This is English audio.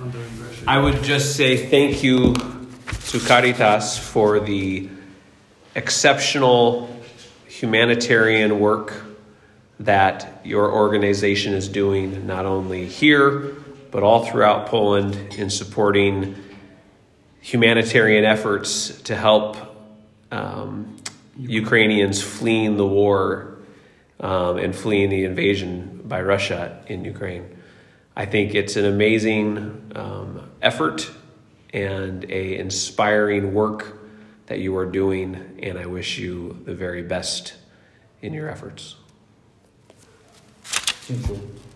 I would just say thank you to Caritas for the exceptional humanitarian work that your organization is doing, not only here, but all throughout Poland in supporting humanitarian efforts to help Ukrainians fleeing the war and fleeing the invasion by Russia in Ukraine. I think it's an amazing effort and a inspiring work that you are doing, and I wish you the very best in your efforts. Dziękuję.